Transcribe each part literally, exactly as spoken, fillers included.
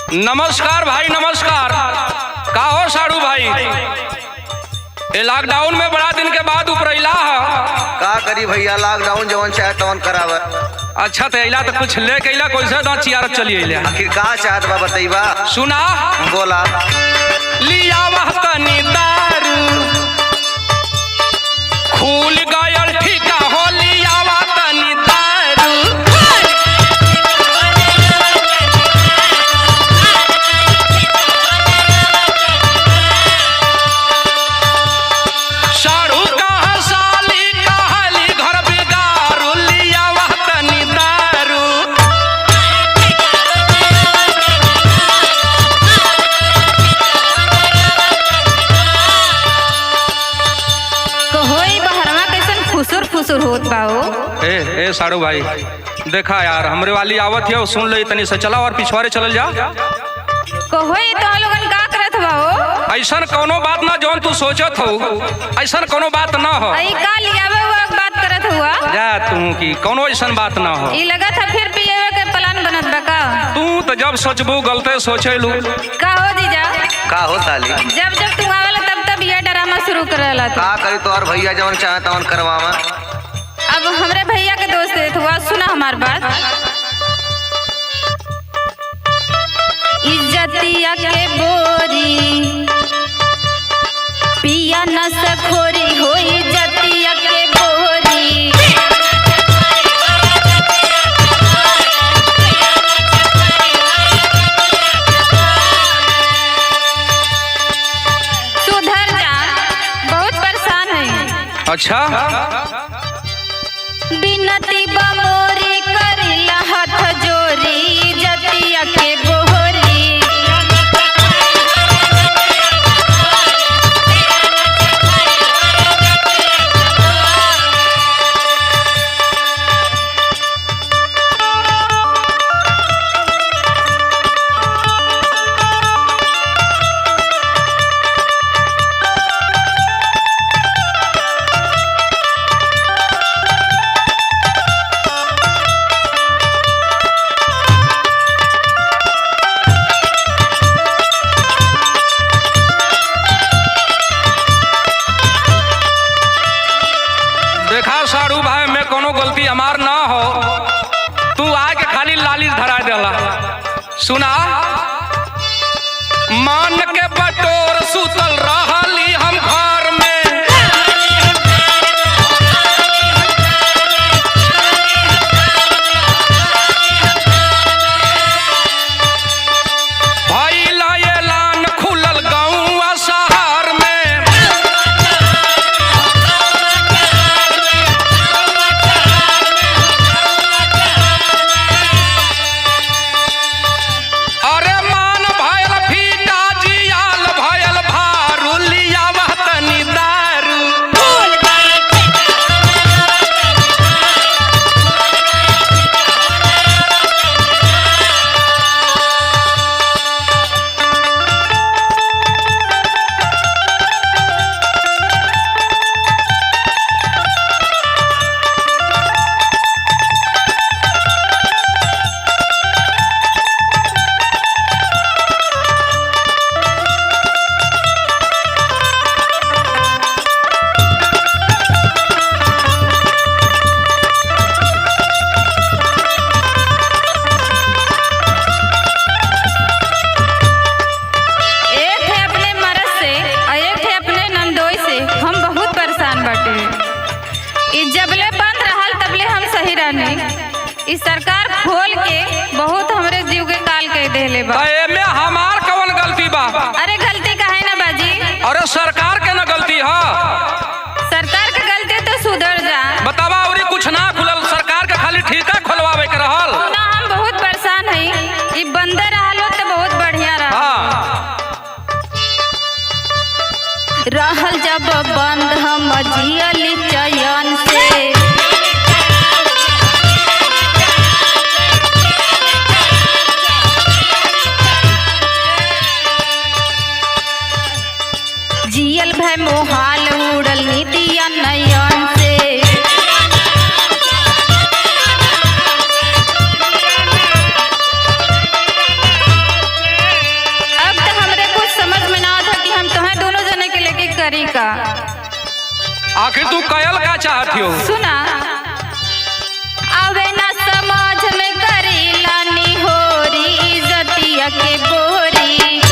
नमस्कार भाई नमस्कार। का हो साड़ू भाई, ये लॉकडाउन में बड़ा दिन के बाद उपरैला है। का करी भैया, लॉकडाउन जवन चाहे तवन करावे। अच्छा तो अला तो कुछ ले के अला कैसे दांत चियारत चली अला। आखिर का चाहत बा बतईबा। सुना बोला। लिया वह तनी दारू खुल गयल ठीका हो, लिया वह तनी दारू साड़ू कहा साली कहली घर बिगारू, लिया वह तनी दारू। कहोई बहरवा कैसन फुसुर फुसुर होत बाओ। ए ए साड़ू भाई देखा यार, हमरे वाली आवत है, सुन ले तनी से चला और पिछवाड़े चलल जा। कहोई तो लोगन का करत बाओ। ऐसन कोनो बात ना जौन तू सोचत हो, ऐसन कोनो बात ना हो। आई का लियावे हुआ बात करत हुआ। जा तू की कोनो ऐसन बात ना हो। ई लगत है फिर पिएवे के प्लान बनत बा का। तू तो जब सोचबू गलते सोचेलू। का हो जीजा, का हो साली। जब जब तू आवेला तब तब ये ड्रामा शुरू करला तू। का करी तो और भैया जवन चाहे तवन करवावा। अब हमरे भैया के दोस्त देत हुआ, सुना हमार बात। इज्जतिया के बोरी पिया न सखोरी हो, इज्जतिया के बोरी। सुधर जा, बहुत परेशान है। अच्छा बिनती बमोरी करिला हाथ जोरी, जतिया के बोहरी। देखा साड़ू भाई, में कोनो गलती हमार ना हो, तू आके खाली लालिश धरा देला। सुना मान के बटोर सुतल रहली हम घर में, भइला ऐलान खुलल गाँव शहर में। अरे मान भयल फीटा जियाल भयल भारू, लिया वह तनी दारू। एक है अपने मरद से और एक है अपने नंदोई से। हम बहुत परेशान बाटे। ई जबले बंद रहल तबले हम सही रहने। ई सरकार खोल के बहुत हमरे जीव के काल कह देले बा। तो एमे हमार कौन गलती बा? अरे गलती काहे ना बाजी, अरे सरकार के ना गलती है। सरकार के गलती तो सुधर जा। बतावा और कुछ ना खुलल, सरकार के खाली ठीका खोलवावे के रहल। ना हम बहुत परेशान हई। ई बंद रहल तो बहुत बढ़िया रहा। हाँ रहल जब बंद हम जियली चयन से। जियल भय मोहाल उड़ल नीतिया नयन से। आखिर तू कयल का चाहती हो? सुना, अबे ना समाज में करीला निहोरी, इज्जतिया के बोरी।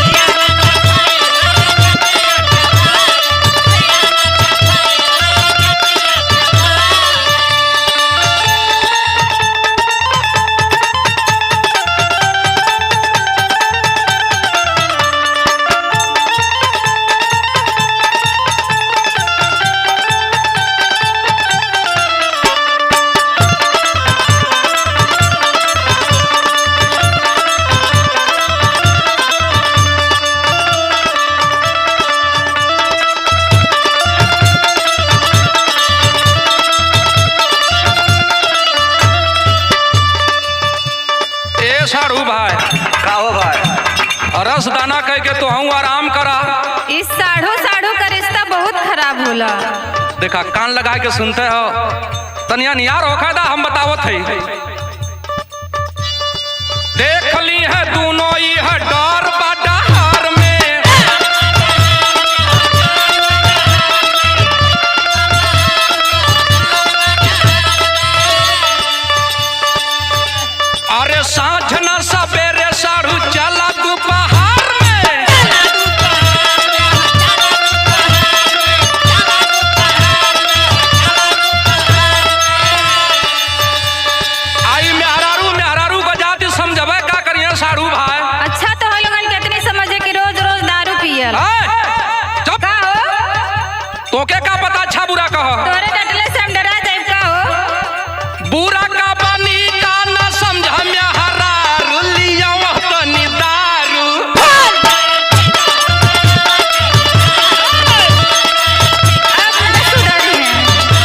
साड़ू भाई का हो भाई? रस दाना कह के तो हूँ आराम करा। इस साढ़ू साढ़ू का रिश्ता बहुत खराब होला। देखा कान लगा के सुनते हो तनिया नियार हो खादा हम बतावत है। देख ली है दोनों ही है डर बडहार में, अरे सांझ न सवेरे साढ़ू चला दोपहर में। आई मेहरारू मेहरारू बजाती समझबे का करिए साढ़ू भाई। अच्छा तो हम लोगन कितनी समझे कि रोज रोज दारू पियल। चुप, का हो? तोके का पता अच्छा बुरा कहो। तोरे डटले से हम डरा जाए का हो? बुरा का बनी का न समझ में हरारू लिया तनी दारू। अब ना सुधरी हैं।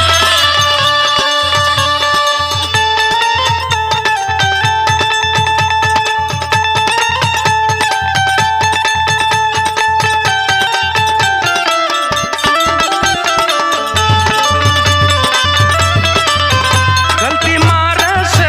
गलती मारे से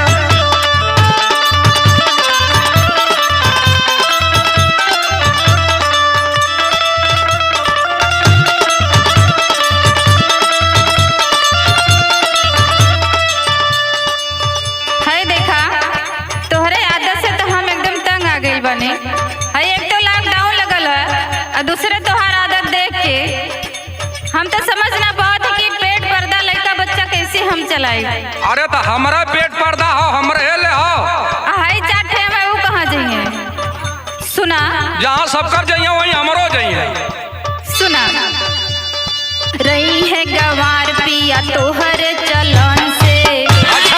है देखा, तोहरे आदत से तो हम एकदम तंग आ गई बने। है एक तो लॉकडाउन लगल है और दूसरे तोहार आदत देख के हम तो समझ ना पात कि पेट पर्दा लड़का बच्चा कैसे हम चलाई। अरे तो हमारा पेट पर्दा हो हमरे ले हो। हाई चाटे में वो कहाँ जाइए? सुना जहाँ सब कर जाइए वहीं हमरो जाइए। सुना, रही है गवार पिया तोहर चलन से। अच्छा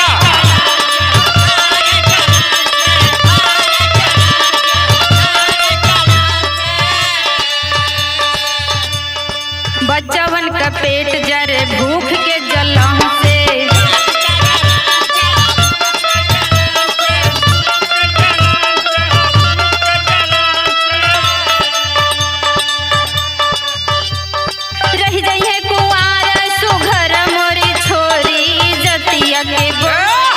बच्चवन का पेट जरे भूख के जलन से। रही जाइए कुंवार सुघर मोरी छोरी, जतिया के बो-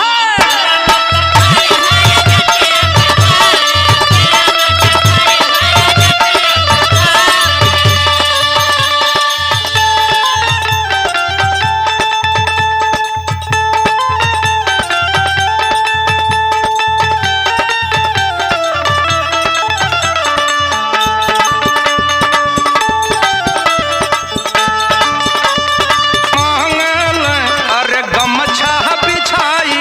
मांगल अरे गमछा बिछाई,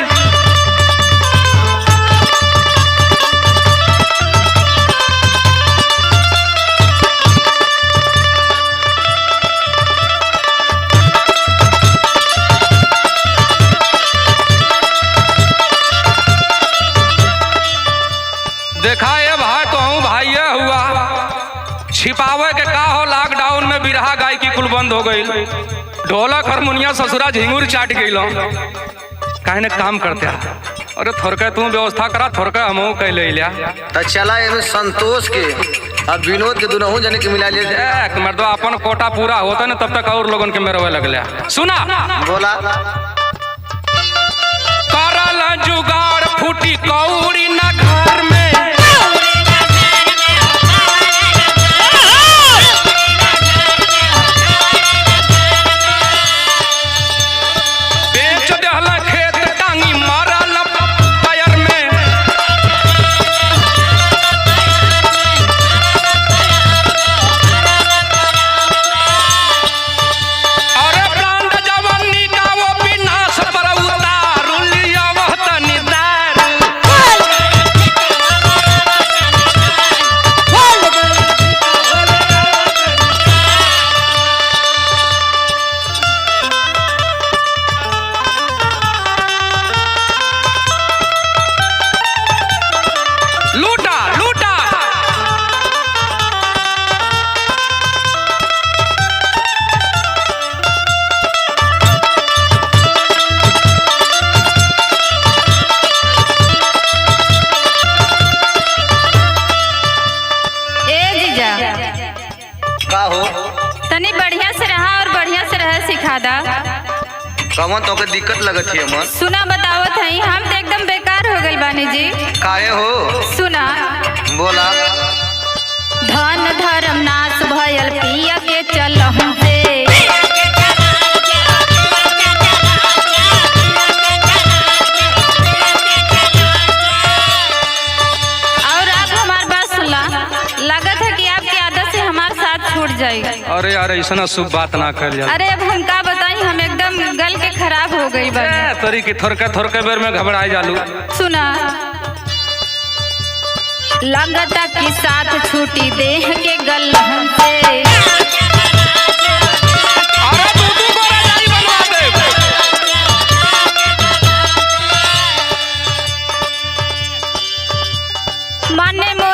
देखा ये भाई तो हूँ भाई ये हुआ छिपावे के का हो। लॉकडाउन में बिरहा गायकी कुल बंद हो गई, ढोलक हारमोनिया ससुरा झिंगुर चाट गई। काहे ने काम करते हैं। अरे थोड़के तू व्यवस्था करा, थोड़के हमहू कह ले लिया। तो चला एमे संतोष के अब विनोद के दुनहु जने के मिला लिए। एक मर्दवा अपन कोटा पूरा होता ना तब तक और लोगन के मेरवे लगले। सुना बोला करल जुगाड़ फूटी कौड़ी ना घर में, ज्यादा। कौन तो के दिक्कत लगत है मन? सुना बतावत हई, हम तो एकदम बेकार हो गइल बानी जी। काहे हो? सुना, बोला। धन धर्म नाश भयल पिया के चलहु से। और आप हमार बात सुनला, लगत है कि आपकी आदत से हमार साथ छूट जाई। अरे यार ऐसा शुभ बात ना कर जा। अरे अब हम का बताई, हम एकदम गल के खराब हो गई बानी। तोरी की थोरके थोरके बेर में घबराए जालू। सुना, लगता कि साथ छूटी देह के गलहन से। अरे तू तू गोरा जाई बनवा दे। माने